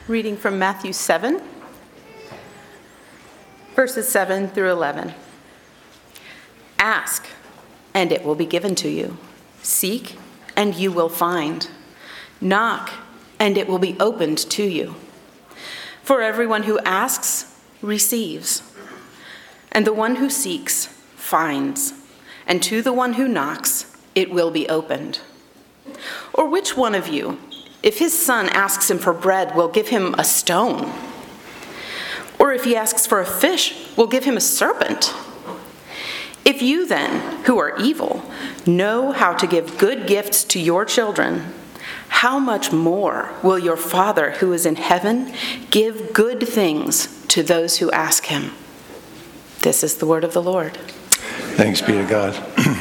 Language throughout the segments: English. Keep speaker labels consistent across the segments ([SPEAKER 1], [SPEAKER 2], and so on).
[SPEAKER 1] Reading from Matthew 7, verses 7 through 11. Ask, and it will be given to you. Seek, and you will find. Knock, and it will be opened to you. For everyone who asks receives, and the one who seeks finds, and to the one who knocks it will be opened. Or which one of you, if his son asks him for bread, will give him a stone? Or if he asks for a fish, will give him a serpent? If you then, who are evil, know how to give good gifts to your children, how much more will your Father who is in heaven give good things to those who ask him? This is the word of the Lord.
[SPEAKER 2] Thanks be to God.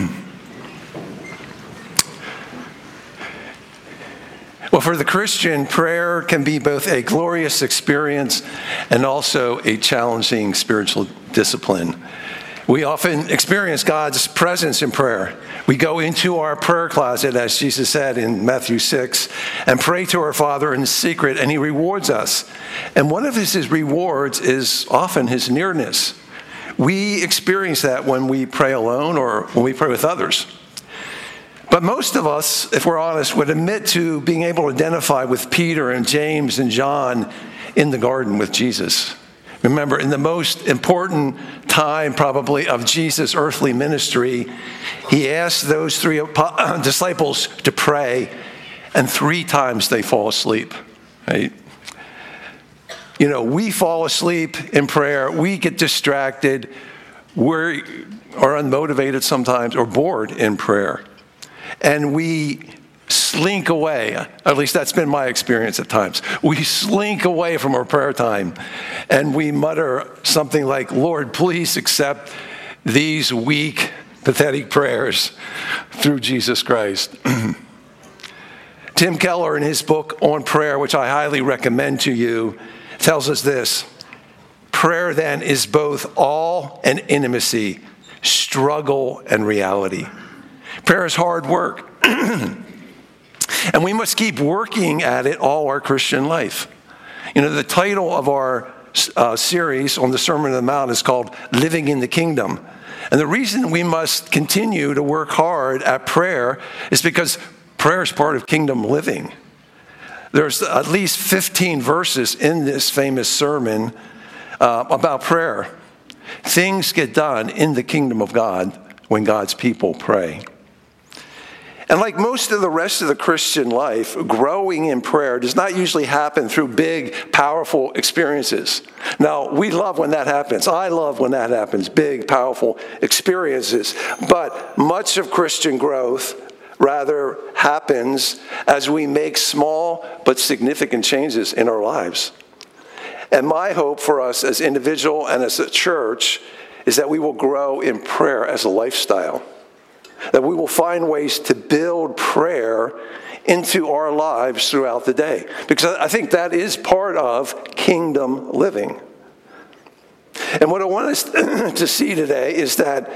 [SPEAKER 2] Well, for the Christian, prayer can be both a glorious experience and also a challenging spiritual discipline. We often experience God's presence in prayer. We go into our prayer closet, as Jesus said in Matthew 6, and pray to our Father in secret, and he rewards us. And one of his rewards is often his nearness. We experience that when we pray alone or when we pray with others. But most of us, if we're honest, would admit to being able to identify with Peter and James and John in the garden with Jesus. Remember, in the most important time probably of Jesus' earthly ministry, he asked those three disciples to pray, and 3 times they fall asleep, right? You know, we fall asleep in prayer, we get distracted, we are unmotivated sometimes or bored in prayer. And we slink away, at least that's been my experience at times. We slink away from our prayer time and we mutter something like, Lord, please accept these weak, pathetic prayers through Jesus Christ. Tim Keller, in his book on prayer, which I highly recommend to you, tells us this: prayer then is both awe and intimacy, struggle and reality. Prayer is hard work. And we must keep working at it all our Christian life. You know, the title of our series on the Sermon on the Mount is called Living in the Kingdom. And the reason we must continue to work hard at prayer is because prayer is part of kingdom living. There's at least 15 verses in this famous sermon about prayer. Things get done in the kingdom of God when God's people pray. And like most of the rest of the Christian life, growing in prayer does not usually happen through big, powerful experiences. Now, we love when that happens. I love when that happens, big, powerful experiences. But much of Christian growth rather happens as we make small but significant changes in our lives. And my hope for us as individual and as a church is that we will grow in prayer as a lifestyle. That we will find ways to build prayer into our lives throughout the day. Because I think that is part of kingdom living. And what I want us to see today is that,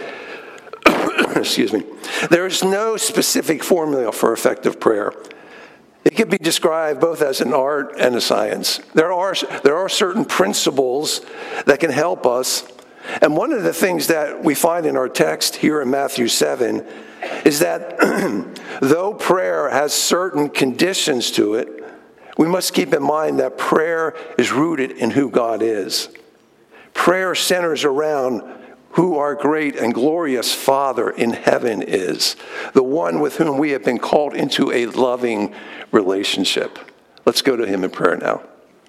[SPEAKER 2] there is no specific formula for effective prayer. It can be described both as an art and a science. There are certain principles that can help us. And one of the things that we find in our text here in Matthew 7 is that though prayer has certain conditions to it, we must keep in mind that prayer is rooted in who God is. Prayer centers around who our great and glorious Father in heaven is, the one with whom we have been called into a loving relationship. Let's go to him in prayer now.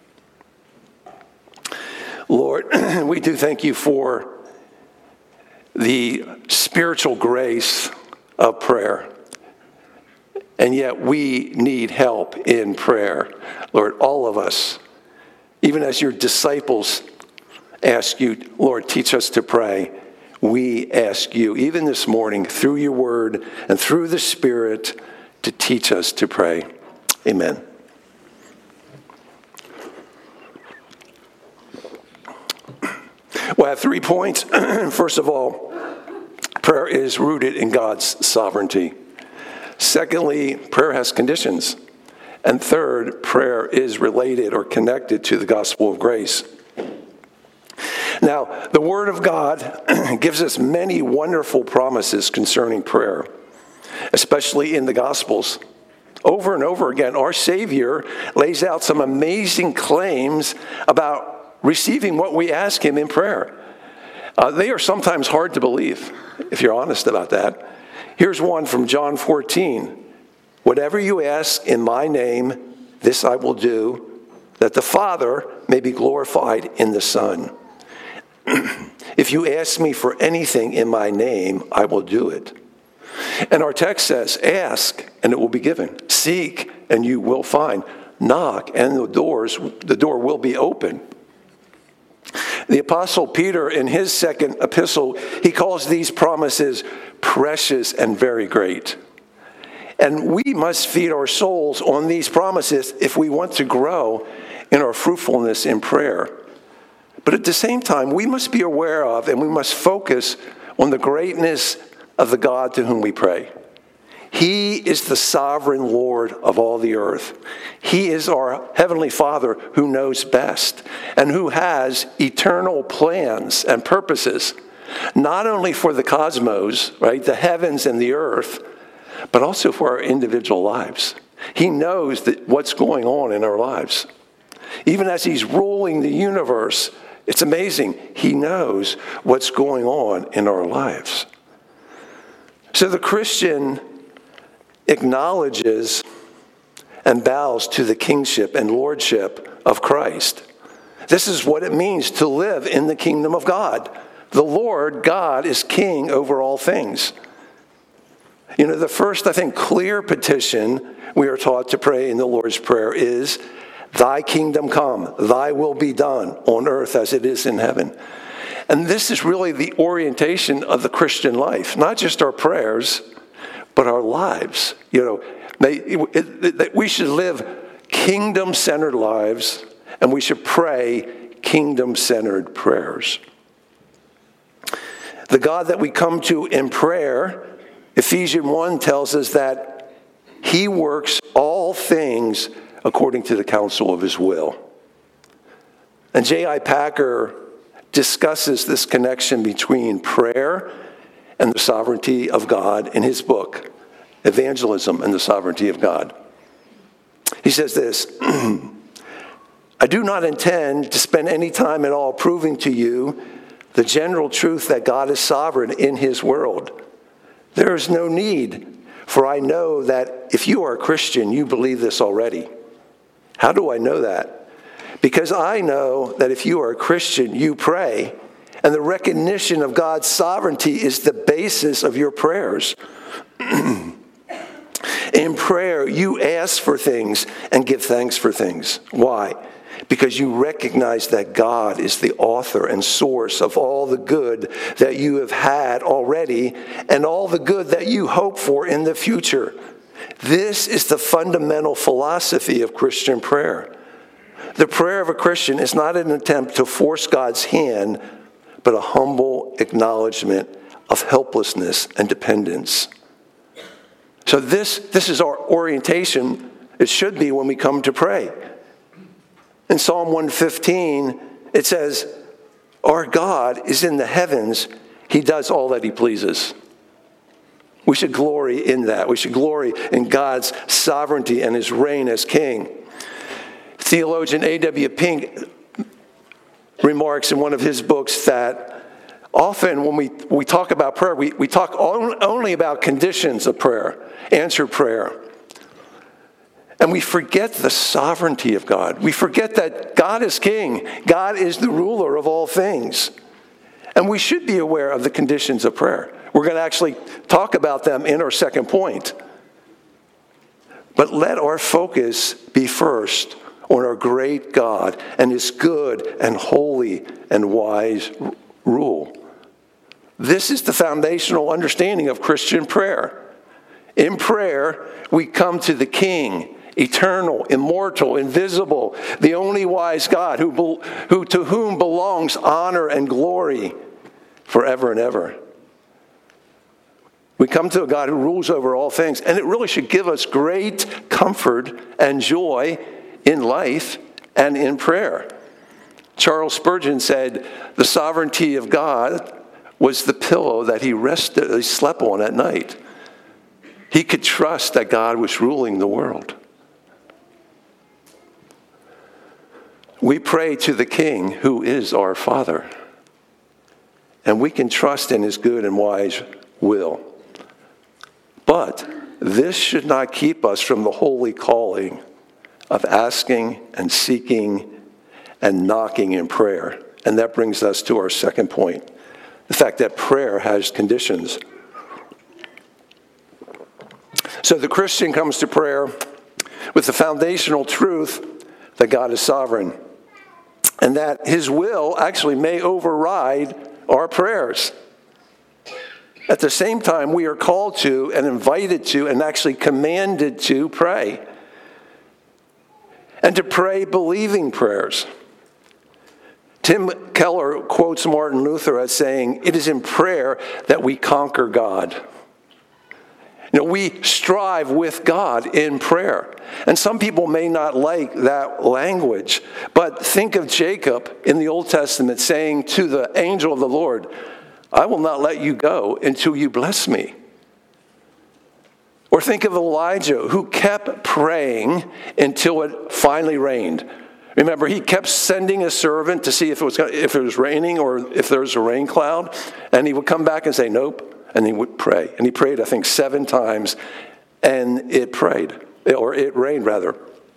[SPEAKER 2] Lord, we do thank you for the spiritual grace of prayer. And yet we need help in prayer. Lord, all of us, even as your disciples ask you, Lord, teach us to pray, we ask you, even this morning, through your word and through the Spirit, to teach us to pray. Amen. Well, I have 3 points. First of all, prayer is rooted in God's sovereignty. Secondly, prayer has conditions. And third, prayer is related or connected to the gospel of grace. Now, the Word of God gives us many wonderful promises concerning prayer, especially in the Gospels. Over and over again, our Savior lays out some amazing claims about receiving what we ask Him in prayer. They are sometimes hard to believe, if you're honest about that. Here's one from John 14. Whatever you ask in my name, this I will do, that the Father may be glorified in the Son. If you ask me for anything in my name, I will do it. And our text says, ask, and it will be given. Seek, and you will find. Knock, and the door will be open. The Apostle Peter, in his second epistle, he calls these promises precious and very great. And we must feed our souls on these promises if we want to grow in our fruitfulness in prayer. But at the same time, we must be aware of and we must focus on the greatness of the God to whom we pray. He is the sovereign Lord of all the earth. He is our Heavenly Father who knows best and who has eternal plans and purposes, not only for the cosmos, right, the heavens and the earth, but also for our individual lives. He knows what's going on in our lives. Even as He's ruling the universe, it's amazing. He knows what's going on in our lives. So the Christian acknowledges and bows to the kingship and lordship of Christ. This is what it means to live in the kingdom of God. The Lord God is king over all things. You know, the first, I think, clear petition we are taught to pray in the Lord's Prayer is, thy kingdom come, thy will be done on earth as it is in heaven. And this is really the orientation of the Christian life, not just our prayers, but our lives. You know, we should live kingdom-centered lives, and we should pray kingdom-centered prayers. The God that we come to in prayer, Ephesians 1 tells us that He works all things according to the counsel of His will. And J.I. Packer discusses this connection between prayer and the sovereignty of God in his book, Evangelism and the Sovereignty of God. He says this, I do not intend to spend any time at all proving to you the general truth that God is sovereign in His world. There is no need, for I know that if you are a Christian, you believe this already. How do I know that? Because I know that if you are a Christian, you pray, and the recognition of God's sovereignty is the basis of your prayers. In prayer, you ask for things and give thanks for things. Why? Because you recognize that God is the author and source of all the good that you have had already and all the good that you hope for in the future. This is the fundamental philosophy of Christian prayer. The prayer of a Christian is not an attempt to force God's hand, but a humble acknowledgement of helplessness and dependence. So this is our orientation. It should be when we come to pray. In Psalm 115, it says, our God is in the heavens. He does all that He pleases. We should glory in that. We should glory in God's sovereignty and His reign as king. Theologian A.W. Pink remarks in one of his books that often when we talk about prayer, we talk only about conditions of prayer, answered prayer. And we forget the sovereignty of God. We forget that God is king. God is the ruler of all things. And we should be aware of the conditions of prayer. We're going to actually talk about them in our second point. But let our focus be first on our great God and His good and holy and wise rule. This is the foundational understanding of Christian prayer. In prayer, we come to the King, eternal, immortal, invisible, the only wise God who to whom belongs honor and glory forever and ever. We come to a God who rules over all things, and it really should give us great comfort and joy in life and in prayer. Charles Spurgeon said, "The sovereignty of God was the pillow that he slept on at night." He could trust that God was ruling the world. We pray to the King who is our Father, and we can trust in his good and wise will. But this should not keep us from the holy calling of asking and seeking and knocking in prayer. And that brings us to our second point, the fact that prayer has conditions. So the Christian comes to prayer with the foundational truth that God is sovereign and that his will actually may override our prayers. At the same time, we are called to and invited to and actually commanded to pray. And to pray believing prayers. Tim Keller quotes Martin Luther as saying, "It is in prayer that we conquer God." We strive with God in prayer. And some people may not like that language, but think of Jacob in the Old Testament saying to the angel of the Lord, "I will not let you go until you bless me." Or think of Elijah, who kept praying until it finally rained. Remember, he kept sending a servant to see if it was raining or if there was a rain cloud, and he would come back and say, "Nope," and he would pray. And he prayed, I think, 7 times, and it rained rather.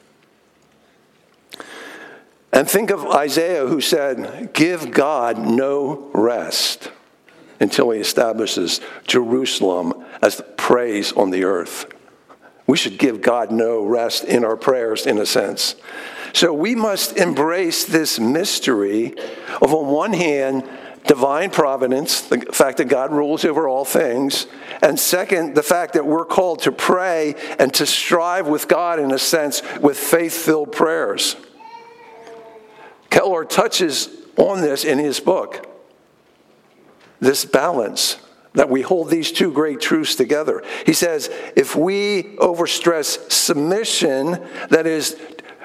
[SPEAKER 2] And think of Isaiah, who said, "Give God no rest until he establishes Jerusalem as the praise on the earth." We should give God no rest in our prayers, in a sense. So we must embrace this mystery of, on one hand, divine providence, the fact that God rules over all things, and second, the fact that we're called to pray and to strive with God, in a sense, with faith-filled prayers. Keller touches on this in his book, this balance, that we hold these two great truths together. He says, if we overstress submission, that is,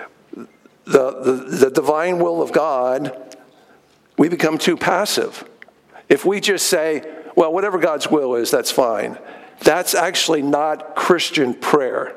[SPEAKER 2] the divine will of God, we become too passive. If we just say, well, whatever God's will is, that's fine, that's actually not Christian prayer.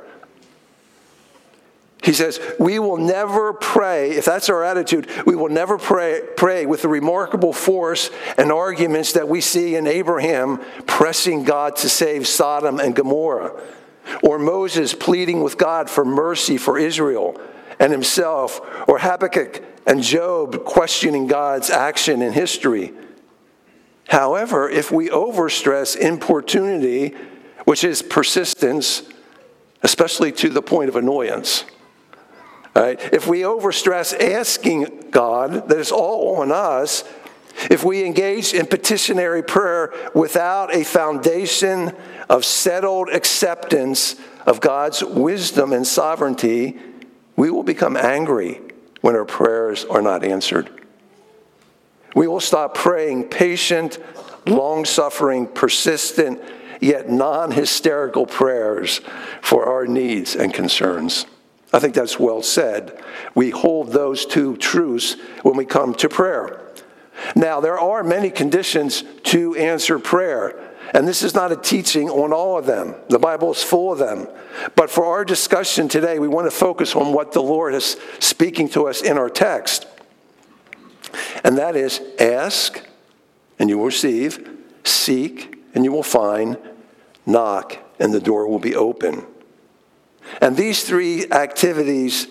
[SPEAKER 2] He says, we will never pray, if that's our attitude, we will never pray with the remarkable force and arguments that we see in Abraham pressing God to save Sodom and Gomorrah, or Moses pleading with God for mercy for Israel and himself, or Habakkuk and Job questioning God's action in history. However, if we overstress importunity, which is persistence, especially to the point of annoyance, right? If we overstress asking God, that it's all on us, if we engage in petitionary prayer without a foundation of settled acceptance of God's wisdom and sovereignty, we will become angry when our prayers are not answered. We will stop praying patient, long-suffering, persistent, yet non-hysterical prayers for our needs and concerns. I think that's well said. We hold those two truths when we come to prayer. Now, there are many conditions to answer prayer, and this is not a teaching on all of them. The Bible is full of them. But for our discussion today, we want to focus on what the Lord is speaking to us in our text. And that is, ask, and you will receive, seek, and you will find, knock, and the door will be open. And these three activities,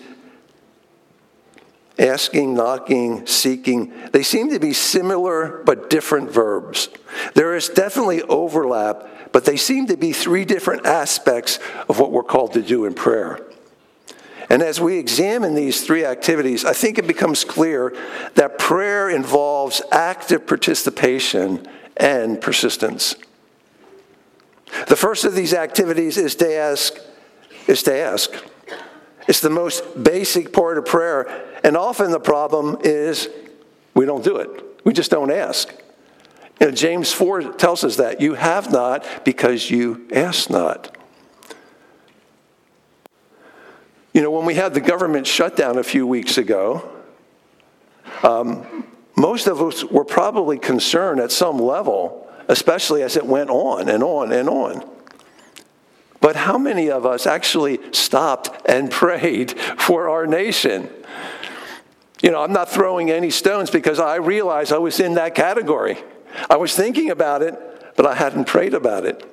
[SPEAKER 2] asking, knocking, seeking, they seem to be similar but different verbs. There is definitely overlap, but they seem to be three different aspects of what we're called to do in prayer. And as we examine these three activities, I think it becomes clear that prayer involves active participation and persistence. The first of these activities is to ask. It's the most basic part of prayer. And often the problem is we don't do it. We just don't ask. James 4 tells us that. You have not because you ask not. When we had the government shutdown a few weeks ago, most of us were probably concerned at some level, especially as it went on and on and on. But how many of us actually stopped and prayed for our nation? I'm not throwing any stones because I realized I was in that category. I was thinking about it, but I hadn't prayed about it.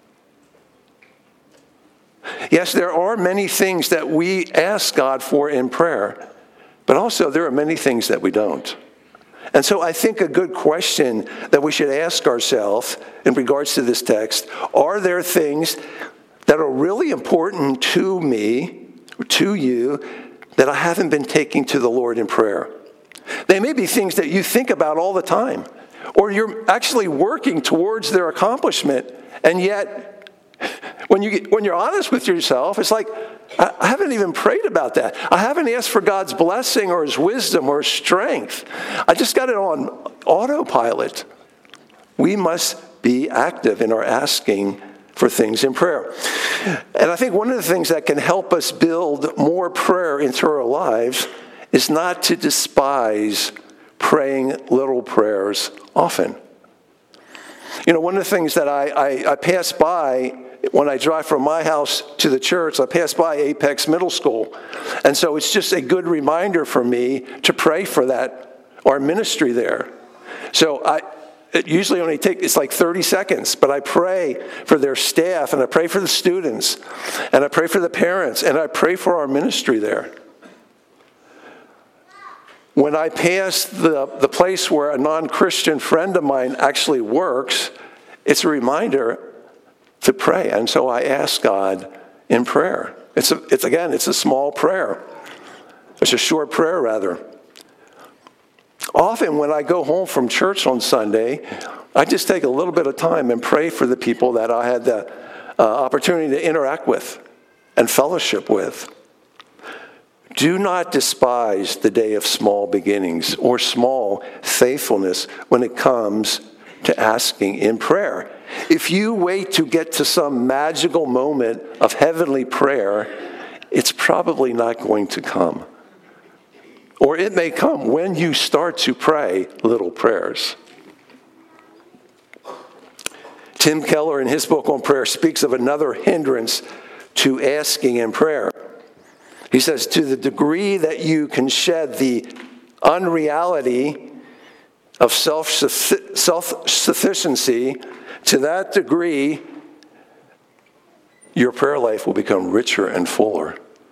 [SPEAKER 2] Yes, there are many things that we ask God for in prayer, but also there are many things that we don't. And so I think a good question that we should ask ourselves in regards to this text, are there things that are really important to me, to you, that I haven't been taking to the Lord in prayer? They may be things that you think about all the time, or you're actually working towards their accomplishment, and yet when you're honest with yourself, it's like, I haven't even prayed about that. I haven't asked for God's blessing or his wisdom or his strength. I just got it on autopilot. We must be active in our asking for things in prayer. And I think one of the things that can help us build more prayer into our lives is not to despise praying little prayers often. One of the things that I pass by when I drive from my house to the church, I pass by Apex Middle School. And so it's just a good reminder for me to pray for our ministry there. So it usually only it's like 30 seconds, but I pray for their staff, and I pray for the students, and I pray for the parents, and I pray for our ministry there. When I pass the place where a non-Christian friend of mine actually works, it's a reminder to pray. And so I ask God in prayer. It's a small prayer. It's a short prayer, rather. Often when I go home from church on Sunday, I just take a little bit of time and pray for the people that I had the opportunity to interact with and fellowship with. Do not despise the day of small beginnings or small faithfulness when it comes to asking in prayer. If you wait to get to some magical moment of heavenly prayer, it's probably not going to come. Or it may come when you start to pray little prayers. Tim Keller, in his book on prayer, speaks of another hindrance to asking in prayer. He says, to the degree that you can shed the unreality of self-sufficiency, to that degree, your prayer life will become richer and fuller.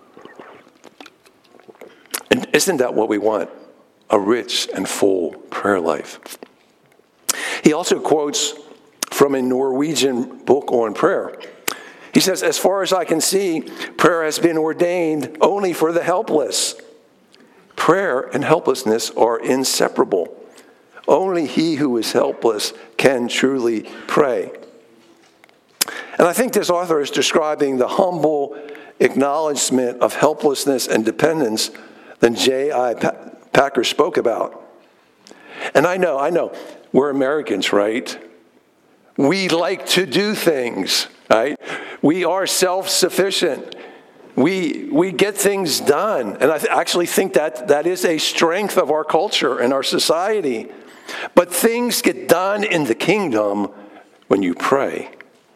[SPEAKER 2] And isn't that what we want? A rich and full prayer life. He also quotes from a Norwegian book on prayer. He says, as far as I can see, prayer has been ordained only for the helpless. Prayer and helplessness are inseparable. Only he who is helpless can truly pray. And I think this author is describing the humble acknowledgement of helplessness and dependence that J.I. Packer spoke about. And I know, we're Americans, right? We like to do things, right? We are self-sufficient. We get things done. And I actually think that is a strength of our culture and our society. But things get done in the kingdom when you pray.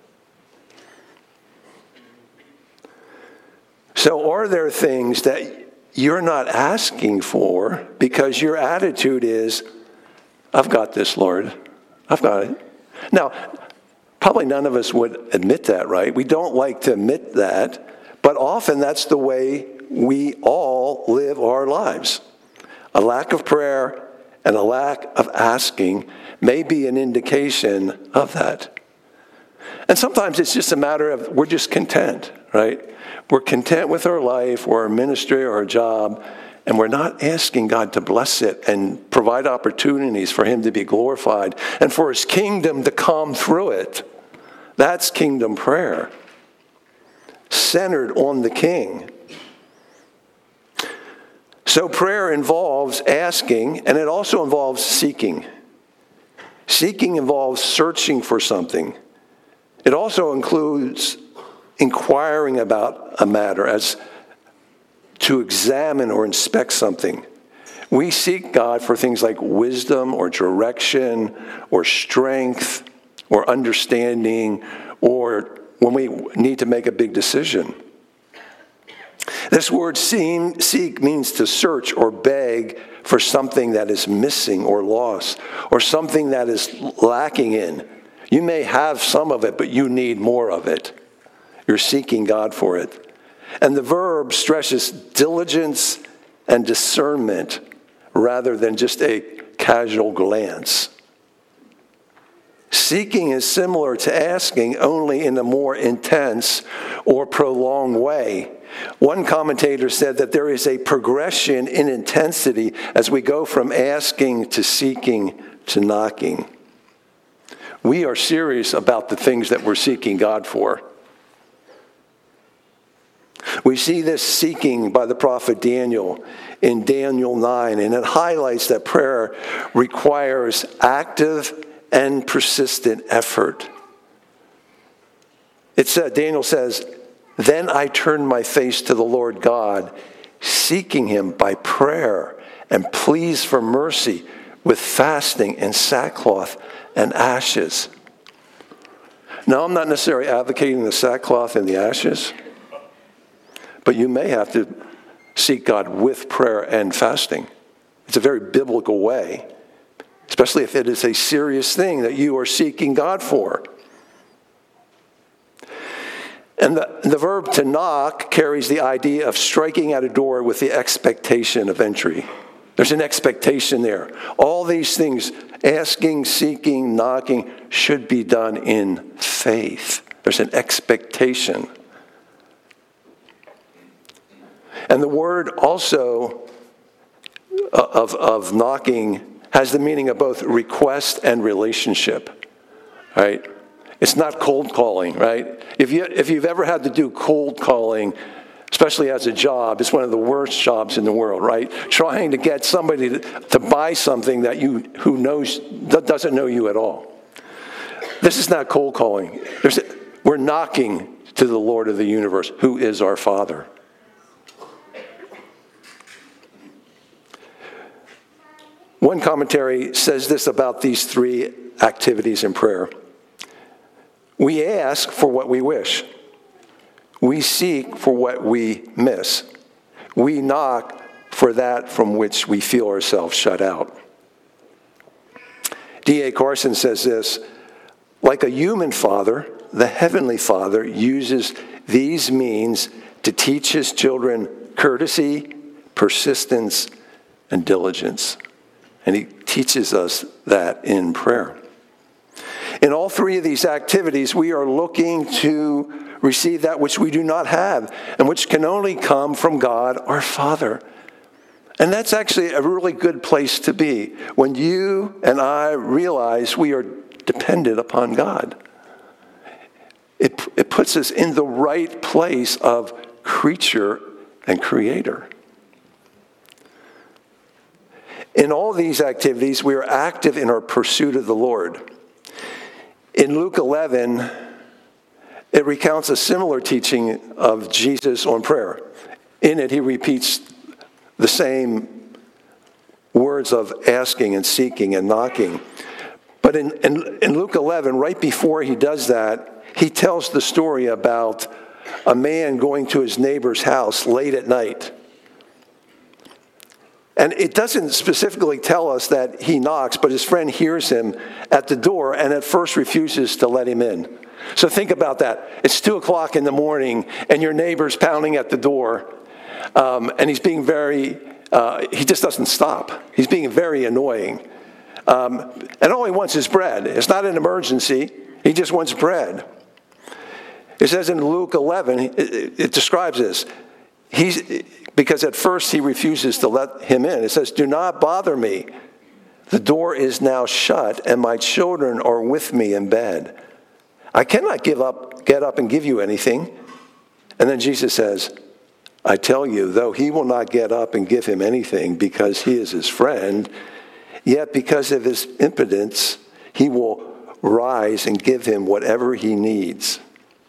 [SPEAKER 2] So are there things that you're not asking for because your attitude is, I've got this, Lord. I've got it. Now, probably none of us would admit that, right? We don't like to admit that, but often that's the way we all live our lives. A lack of prayer and a lack of asking may be an indication of that. And sometimes it's just a matter of we're just content, right? We're content with our life or our ministry or our job, and we're not asking God to bless it and provide opportunities for him to be glorified and for his kingdom to come through it. That's kingdom prayer, centered on the King. So prayer involves asking, and it also involves seeking. Seeking involves searching for something. It also includes inquiring about a matter, as to examine or inspect something. We seek God for things like wisdom or direction or strength or understanding, or when we need to make a big decision. This word seek means to search or beg for something that is missing or lost, or something that is lacking in. You may have some of it, but you need more of it. You're seeking God for it. And the verb stresses diligence and discernment rather than just a casual glance. Seeking is similar to asking, only in a more intense or prolonged way. One commentator said that there is a progression in intensity as we go from asking to seeking to knocking. We are serious about the things that we're seeking God for. We see this seeking by the prophet Daniel in Daniel 9, and it highlights that prayer requires active and persistent effort. Daniel says, "Then I turned my face to the Lord God, seeking him by prayer and pleas for mercy with fasting and sackcloth and ashes." Now, I'm not necessarily advocating the sackcloth and the ashes, but you may have to seek God with prayer and fasting. It's a very biblical way, especially if it is a serious thing that you are seeking God for. And the verb to knock carries the idea of striking at a door with the expectation of entry. There's an expectation there. All these things, asking, seeking, knocking, should be done in faith. There's an expectation. And the word also of knocking has the meaning of both request and relationship, right? It's not cold calling, right? If you've ever had to do cold calling, especially as a job, it's one of the worst jobs in the world, right? Trying to get somebody to buy something that that doesn't know you at all. This is not cold calling. We're knocking to the Lord of the universe, who is our Father. One commentary says this about these three activities in prayer. We ask for what we wish. We seek for what we miss. We knock for that from which we feel ourselves shut out. D.A. Carson says this, like a human father, the Heavenly Father uses these means to teach his children courtesy, persistence, and diligence. And he teaches us that in prayer. In all three of these activities, we are looking to receive that which we do not have and which can only come from God, our Father. And that's actually a really good place to be when you and I realize we are dependent upon God. It puts us in the right place of creature and creator. In all these activities, we are active in our pursuit of the Lord. In Luke 11, it recounts a similar teaching of Jesus on prayer. In it, he repeats the same words of asking and seeking and knocking. But in Luke 11, right before he does that, he tells the story about a man going to his neighbor's house late at night. And it doesn't specifically tell us that he knocks, but his friend hears him at the door and at first refuses to let him in. So think about that. It's 2 o'clock in the morning and your neighbor's pounding at the door and he's being he just doesn't stop. He's being very annoying. And all he wants is bread. It's not an emergency. He just wants bread. It says in Luke 11, it describes this. Because at first he refuses to let him in. It says, "Do not bother me. The door is now shut, and my children are with me in bed. I cannot get up and give you anything." And then Jesus says, "I tell you, though he will not get up and give him anything because he is his friend, yet because of his impotence, he will rise and give him whatever he needs.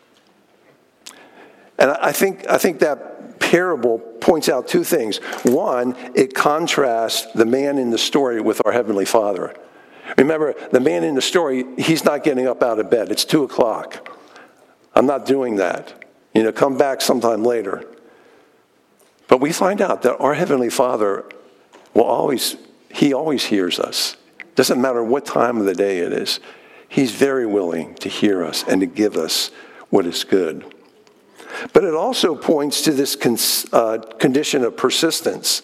[SPEAKER 2] And I think that parable points out two things. One, it contrasts the man in the story with our Heavenly Father. Remember, the man in the story, he's not getting up out of bed. It's 2 o'clock. I'm not doing that. Come back sometime later. But we find out that our Heavenly Father he always hears us. Doesn't matter what time of the day it is. He's very willing to hear us and to give us what is good. But it also points to this condition of persistence.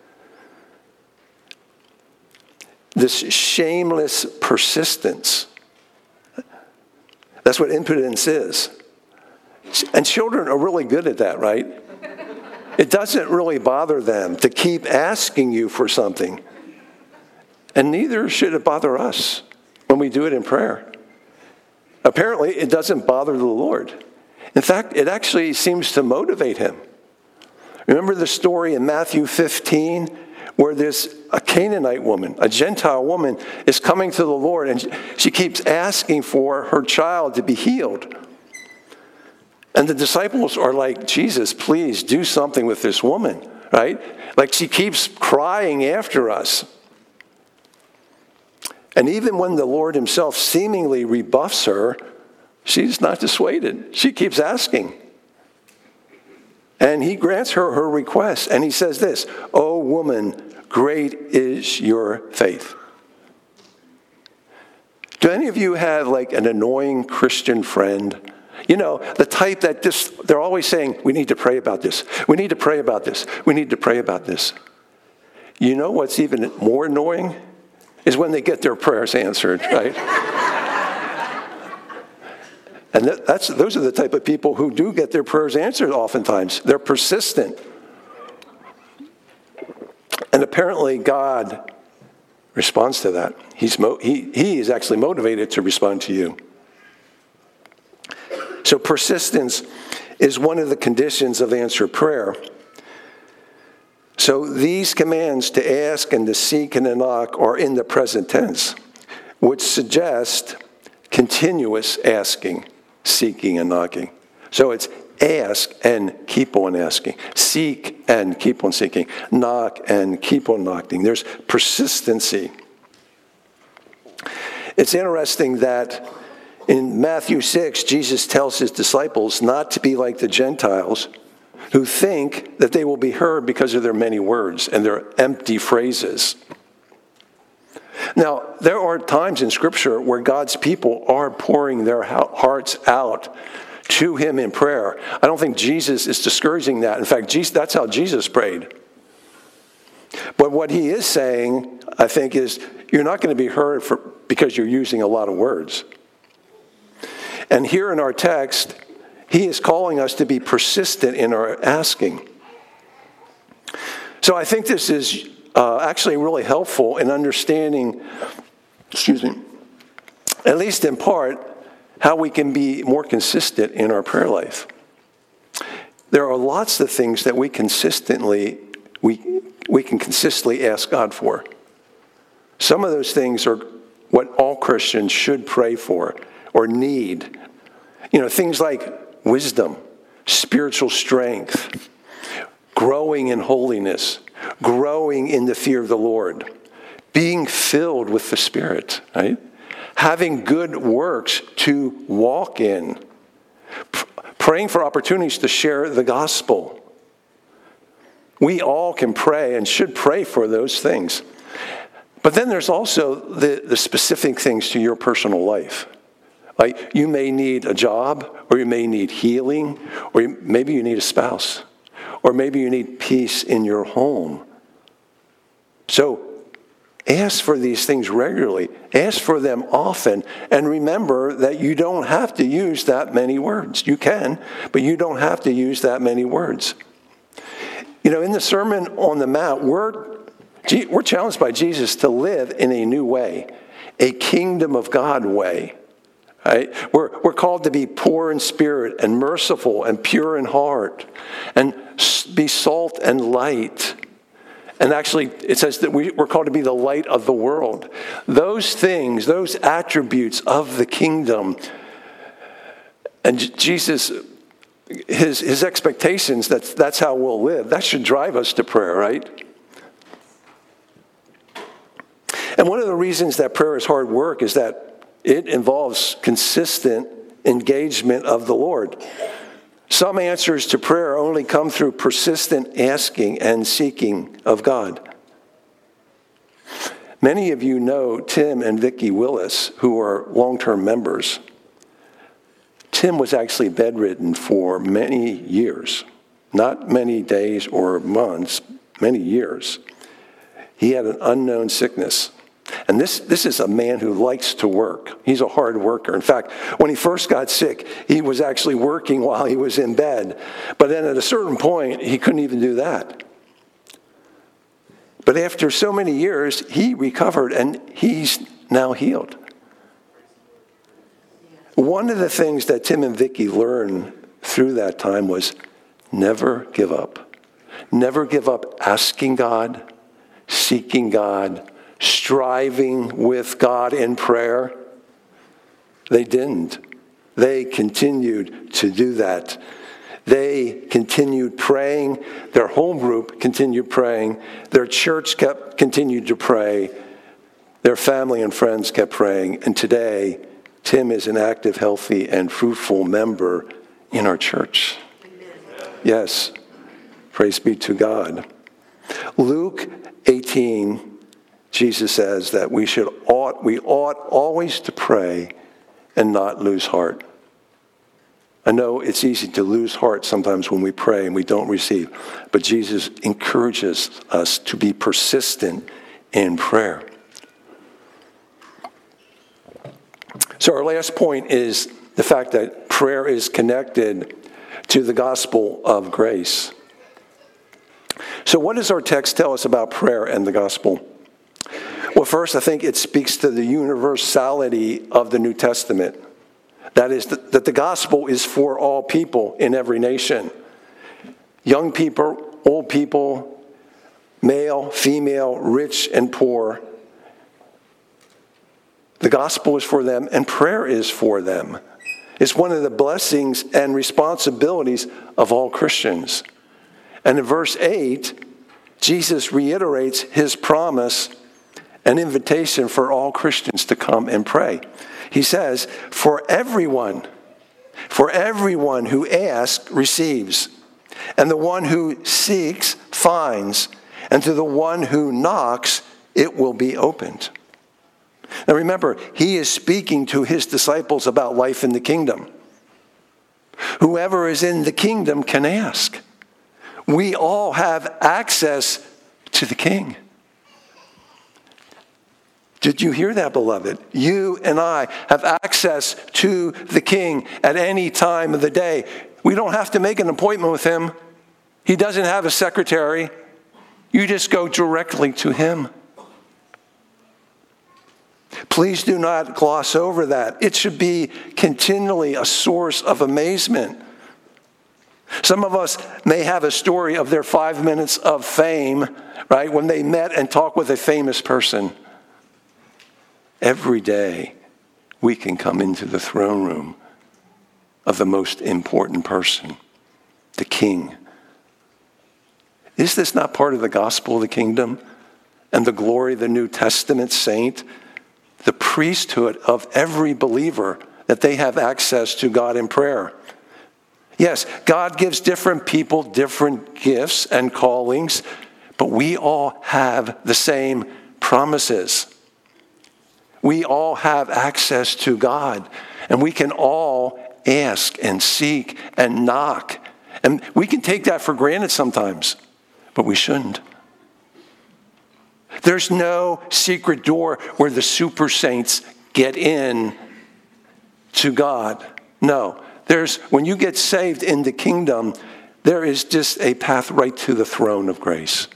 [SPEAKER 2] This shameless persistence. That's what impotence is. And children are really good at that, right? It doesn't really bother them to keep asking you for something. And neither should it bother us when we do it in prayer. Apparently, it doesn't bother the Lord. In fact, it actually seems to motivate him. Remember the story in Matthew 15 where a Canaanite woman, a Gentile woman, is coming to the Lord and she keeps asking for her child to be healed. And the disciples are like, Jesus, please do something with this woman, right? Like she keeps crying after us. And even when the Lord himself seemingly rebuffs her, she's not dissuaded. She keeps asking. And he grants her request. And he says this, "O woman, great is your faith." Do any of you have like an annoying Christian friend? The type that they're always saying, we need to pray about this. We need to pray about this. We need to pray about this. You know what's even more annoying? Is when they get their prayers answered, right? And those are the type of people who do get their prayers answered oftentimes. They're persistent. And apparently God responds to that. He is actually motivated to respond to you. So persistence is one of the conditions of answered prayer. So these commands to ask and to seek and to knock are in the present tense, which suggest continuous asking, seeking, and knocking. So it's ask and keep on asking, seek and keep on seeking, knock and keep on knocking. There's persistency. It's interesting that in Matthew 6, Jesus tells his disciples not to be like the Gentiles who think that they will be heard because of their many words and their empty phrases. Now, there are times in Scripture where God's people are pouring their hearts out to him in prayer. I don't think Jesus is discouraging that. In fact, that's how Jesus prayed. But what he is saying, I think, is you're not going to be heard because you're using a lot of words. And here in our text, he is calling us to be persistent in our asking. So I think this is actually really helpful in understanding, at least in part, how we can be more consistent in our prayer life. There are lots of things that we can consistently ask God for. Some of those things are what all Christians should pray for or need. Things like wisdom, spiritual strength, growing in holiness, growing in the fear of the Lord, being filled with the Spirit, right? Having good works to walk in, praying for opportunities to share the gospel. We all can pray and should pray for those things. But then there's also the specific things to your personal life. Like you may need a job, or you may need healing, or maybe you need a spouse, or maybe you need peace in your home. So ask for these things regularly. Ask for them often. And remember that you don't have to use that many words. You can, but you don't have to use that many words. In the Sermon on the Mount, we're challenged by Jesus to live in a new way, a kingdom of God way. Right? We're called to be poor in spirit and merciful and pure in heart and be salt and light And actually, it says that we're called to be the light of the world. Those things, those attributes of the kingdom, and Jesus, his expectations, that's how we'll live. That should drive us to prayer, right? And one of the reasons that prayer is hard work is that it involves consistent engagement of the Lord. Some answers to prayer only come through persistent asking and seeking of God. Many of you know Tim and Vicki Willis, who are long-term members. Tim was actually bedridden for many years, not many days or months, many years. He had an unknown sickness. And this is a man who likes to work. He's a hard worker. In fact, when he first got sick, he was actually working while he was in bed. But then at a certain point, he couldn't even do that. But after so many years, he recovered and he's now healed. One of the things that Tim and Vicki learned through that time was never give up. Never give up asking God, seeking God, striving with God in prayer. They didn't. They continued to do that. They continued praying. Their home group continued praying. Their church continued to pray. Their family and friends kept praying. And today, Tim is an active, healthy, and fruitful member in our church. Yes. Praise be to God. Luke 18, Jesus says that we ought always to pray and not lose heart. I know it's easy to lose heart sometimes when we pray and we don't receive, but Jesus encourages us to be persistent in prayer. So our last point is the fact that prayer is connected to the gospel of grace. So what does our text tell us about prayer and the gospel? Well, first, I think it speaks to the universality of the New Testament. That is, that the gospel is for all people in every nation. Young people, old people, male, female, rich and poor. The gospel is for them and prayer is for them. It's one of the blessings and responsibilities of all Christians. And in verse 8, Jesus reiterates his promise, an invitation for all Christians to come and pray. He says, for everyone who asks receives, and the one who seeks finds, and to the one who knocks it will be opened. Now remember, he is speaking to his disciples about life in the kingdom. Whoever is in the kingdom can ask. We all have access to the King. Did you hear that, beloved? You and I have access to the King at any time of the day. We don't have to make an appointment with him. He doesn't have a secretary. You just go directly to him. Please do not gloss over that. It should be continually a source of amazement. Some of us may have a story of their 5 minutes of fame, right, when they met and talked with a famous person. Every day, we can come into the throne room of the most important person, the King. Is this not part of the gospel of the kingdom and the glory of the New Testament saint? The priesthood of every believer, that they have access to God in prayer. Yes, God gives different people different gifts and callings, but we all have the same promises. We all have access to God, and we can all ask and seek and knock. And we can take that for granted sometimes, but we shouldn't. There's no secret door where the super saints get in to God. No. When you get saved in the kingdom, there is just a path right to the throne of grace.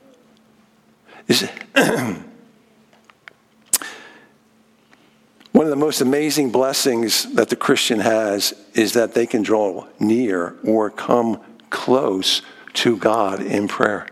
[SPEAKER 2] One of the most amazing blessings that the Christian has is that they can draw near or come close to God in prayer.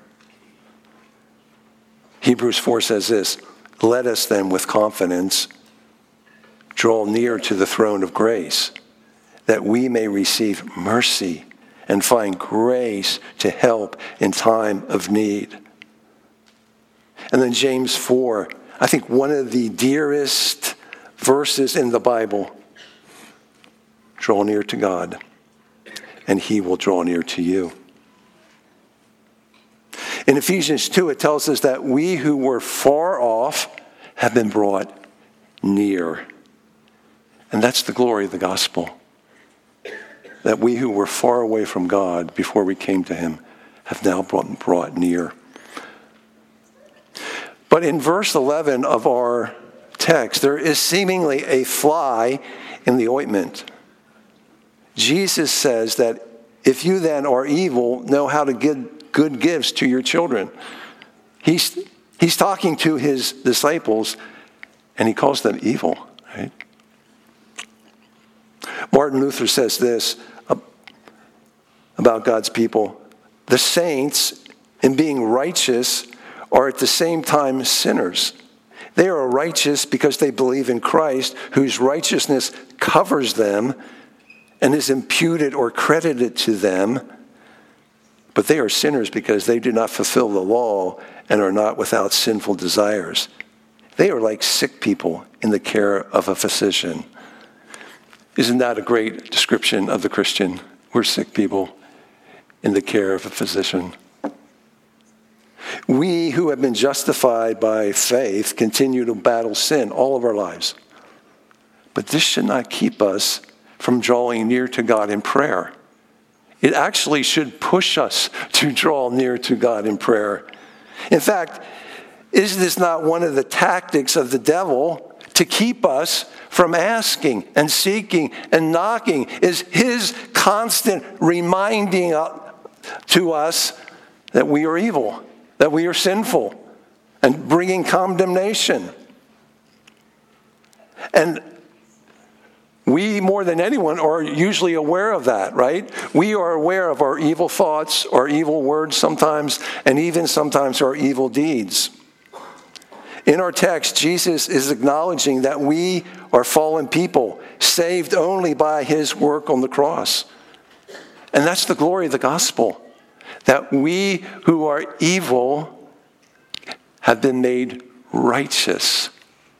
[SPEAKER 2] Hebrews 4 says this, "Let us then with confidence draw near to the throne of grace, that we may receive mercy and find grace to help in time of need." And then James 4, I think one of the dearest verses in the Bible. Draw near to God, and he will draw near to you. In Ephesians 2, it tells us that we who were far off have been brought near. And that's the glory of the gospel. That we who were far away from God before we came to him have now brought near. But in verse 11 of our text, there is seemingly a fly in the ointment. Jesus says that if you then are evil, know how to give good gifts to your children. He's talking to his disciples, and he calls them evil, right? Martin Luther says this about God's people: the saints, in being righteous, are at the same time sinners. They are righteous because they believe in Christ, whose righteousness covers them and is imputed or credited to them. But they are sinners because they do not fulfill the law and are not without sinful desires. They are like sick people in the care of a physician. Isn't that a great description of the Christian? We're sick people in the care of a physician. We who have been justified by faith continue to battle sin all of our lives. But this should not keep us from drawing near to God in prayer. It actually should push us to draw near to God in prayer. In fact, is this not one of the tactics of the devil to keep us from asking and seeking and knocking? Is his constant reminding to us that we are evil, that we are sinful, and bringing condemnation. And we, more than anyone, are usually aware of that, right? We are aware of our evil thoughts, our evil words sometimes, and even sometimes our evil deeds. In our text, Jesus is acknowledging that we are fallen people, saved only by his work on the cross. And that's the glory of the gospel, that we who are evil have been made righteous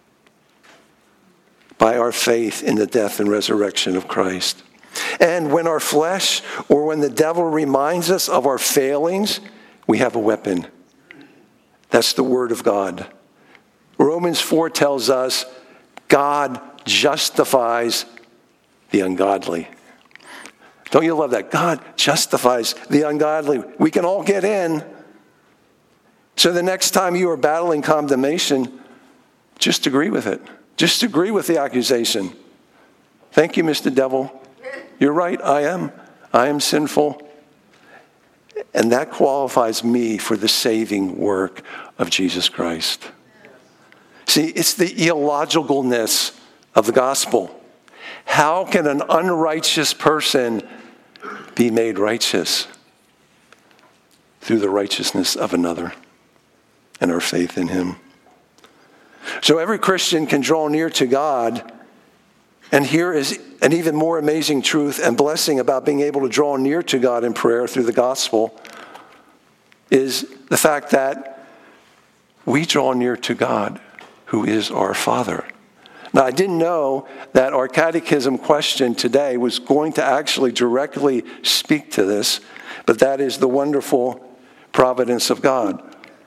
[SPEAKER 2] by our faith in the death and resurrection of Christ. And when our flesh or when the devil reminds us of our failings, we have a weapon. That's the word of God. Romans 4 tells us God justifies the ungodly. Don't you love that? God justifies the ungodly. We can all get in. So the next time you are battling condemnation, just agree with it. Just agree with the accusation. Thank you, Mr. Devil. You're right, I am sinful. And that qualifies me for the saving work of Jesus Christ. See, it's the illogicalness of the gospel. How can an unrighteous person be made righteous? Through the righteousness of another and our faith in him. So every Christian can draw near to God. And here is an even more amazing truth and blessing about being able to draw near to God in prayer through the gospel is the fact that we draw near to God, who is our Father. Now, I didn't know that our catechism question today was going to actually directly speak to this, but that is the wonderful providence of God.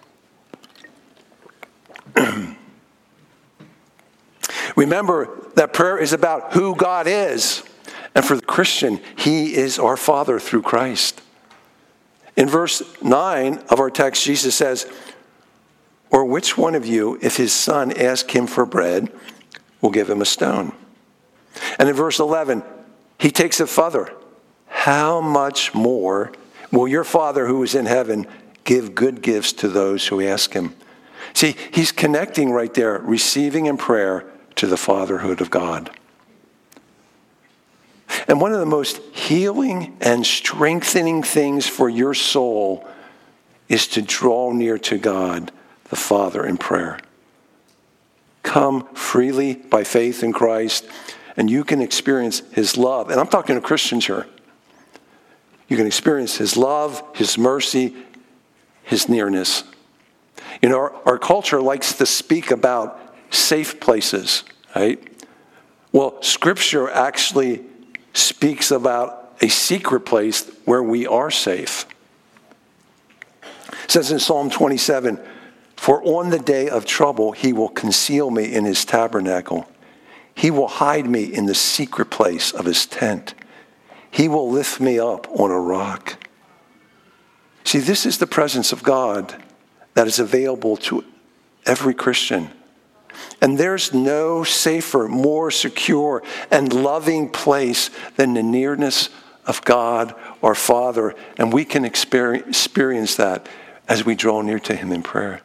[SPEAKER 2] Remember that prayer is about who God is. And for the Christian, he is our Father through Christ. In verse 9 of our text, Jesus says, "Or which one of you, if his son asks him for bread, will give him a stone?" And in verse 11, he takes it further. "How much more will your Father who is in heaven give good gifts to those who ask him?" See, he's connecting right there, receiving in prayer to the fatherhood of God. And one of the most healing and strengthening things for your soul is to draw near to God, the Father, in prayer. Come freely by faith in Christ, and you can experience his love. And I'm talking to Christians here. You can experience his love, his mercy, his nearness. You know, our culture likes to speak about safe places, right? Well, Scripture actually speaks about a secret place where we are safe. It says in Psalm 27, "For on the day of trouble he will conceal me in his tabernacle. He will hide me in the secret place of his tent. He will lift me up on a rock." See, this is the presence of God that is available to every Christian. And there's no safer, more secure, and loving place than the nearness of God, our Father. And we can experience that as we draw near to him in prayer.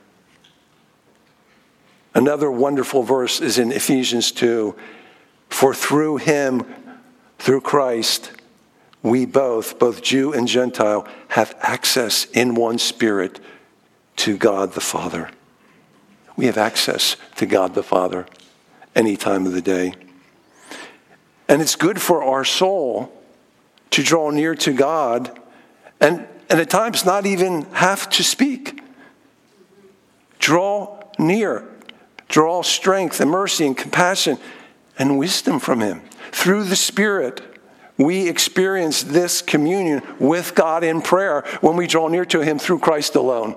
[SPEAKER 2] Another wonderful verse is in Ephesians 2. "For through him, through Christ, we both Jew and Gentile, have access in one Spirit to God the Father." We have access to God the Father any time of the day. And it's good for our soul to draw near to God and at times not even have to speak. Draw near. Draw strength and mercy and compassion and wisdom from him. Through the Spirit, we experience this communion with God in prayer when we draw near to him through Christ alone.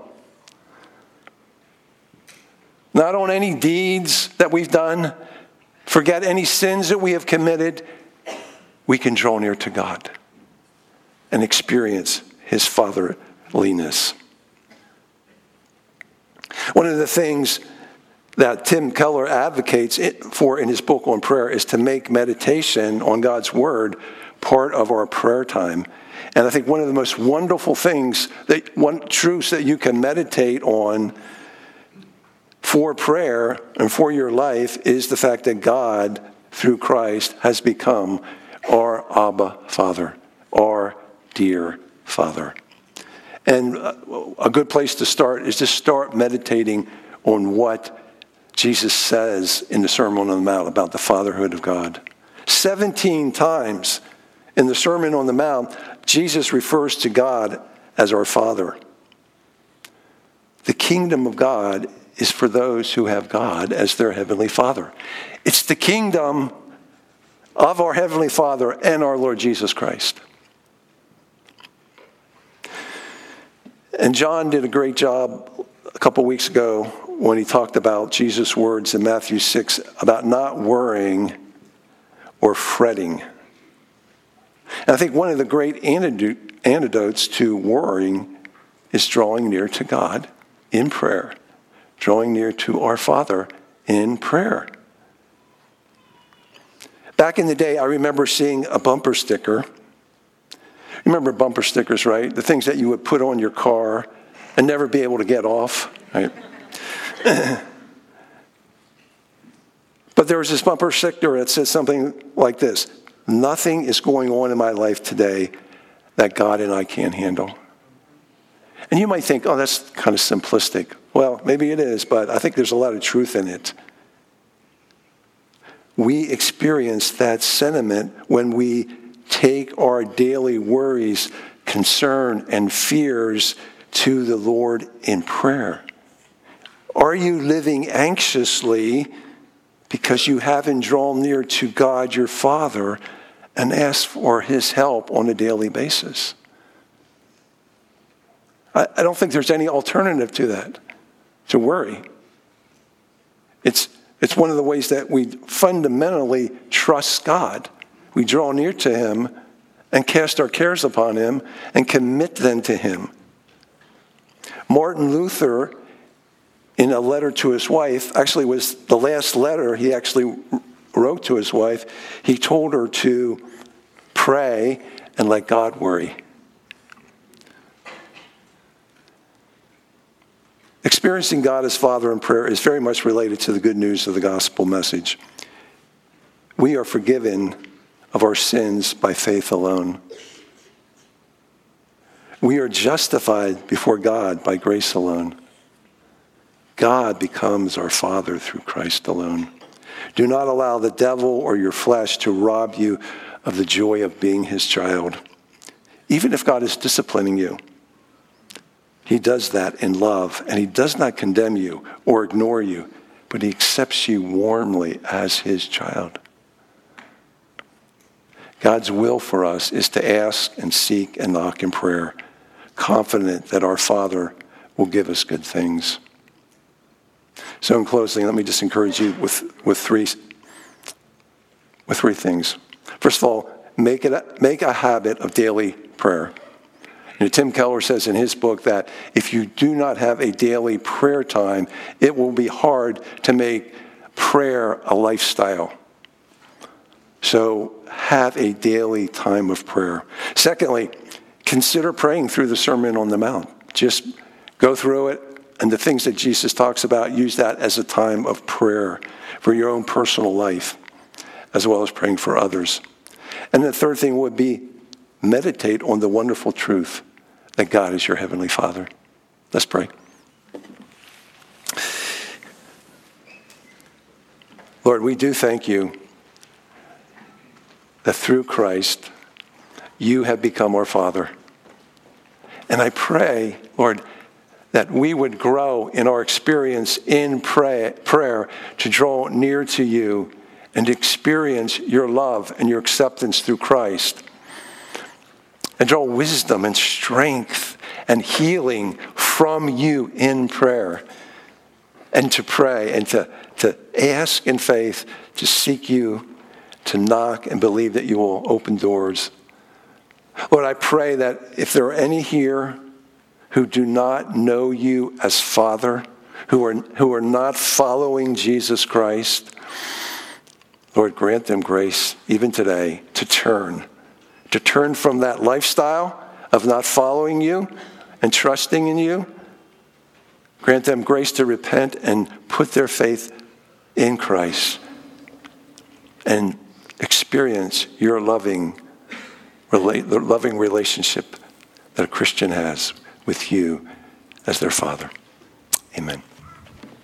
[SPEAKER 2] Not on any deeds that we've done, forget any sins that we have committed. We can draw near to God and experience his fatherliness. One of the things that Tim Keller advocates for in his book on prayer is to make meditation on God's word part of our prayer time. And I think one of the most wonderful things, truths that you can meditate on for prayer and for your life is the fact that God, through Christ, has become our Abba Father, our dear Father. And a good place to start is to start meditating on what Jesus says in the Sermon on the Mount about the fatherhood of God. 17 times in the Sermon on the Mount, Jesus refers to God as our Father. The kingdom of God is for those who have God as their heavenly Father. It's the kingdom of our heavenly Father and our Lord Jesus Christ. And John did a great job a couple weeks ago when he talked about Jesus' words in Matthew 6 about not worrying or fretting. And I think one of the great antidotes to worrying is drawing near to God in prayer, drawing near to our Father in prayer. Back in the day, I remember seeing a bumper sticker. You remember bumper stickers, right? The things that you would put on your car and never be able to get off, right? But there was this bumper sticker that said something like this: "Nothing is going on in my life today that God and I can't handle." And you might think, oh, that's kind of simplistic. Well, maybe it is, but I think there's a lot of truth in it. We experience that sentiment when we take our daily worries, concern, and fears to the Lord in prayer. Are you living anxiously because you haven't drawn near to God your Father and asked for his help on a daily basis? I don't think there's any alternative to that, to worry. It's one of the ways that we fundamentally trust God. We draw near to him and cast our cares upon him and commit them to him. Martin Luther, in a letter to his wife, actually was the last letter he actually wrote to his wife, he told her to pray and let God worry. Experiencing God as Father in prayer is very much related to the good news of the gospel message. we are forgiven of our sins by faith alone. We are justified before God by grace alone. God becomes our Father through Christ alone. Do not allow the devil or your flesh to rob you of the joy of being his child. Even if God is disciplining you, he does that in love, and he does not condemn you or ignore you, but he accepts you warmly as his child. God's will for us is to ask and seek and knock in prayer, confident that our Father will give us good things. So in closing, let me just encourage you with three things. First of all, make a habit of daily prayer. Tim Keller says in his book that if you do not have a daily prayer time, it will be hard to make prayer a lifestyle. So have a daily time of prayer. Secondly, consider praying through the Sermon on the Mount. Just go through it, and the things that Jesus talks about, use that as a time of prayer for your own personal life, as well as praying for others. And the third thing would be meditate on the wonderful truth that God is your Heavenly Father. Let's pray. Lord, we do thank you that through Christ, you have become our Father. And I pray, Lord, that we would grow in our experience in prayer to draw near to you and experience your love and your acceptance through Christ. And draw wisdom and strength and healing from you in prayer. And to pray and to ask in faith, to seek you, to knock and believe that you will open doors. Lord, I pray that if there are any here who do not know you as Father, who are not following Jesus Christ, Lord, grant them grace even today to turn from that lifestyle of not following you and trusting in you. Grant them grace to repent and put their faith in Christ and experience your loving relationship that a Christian has with you as their Father. Amen.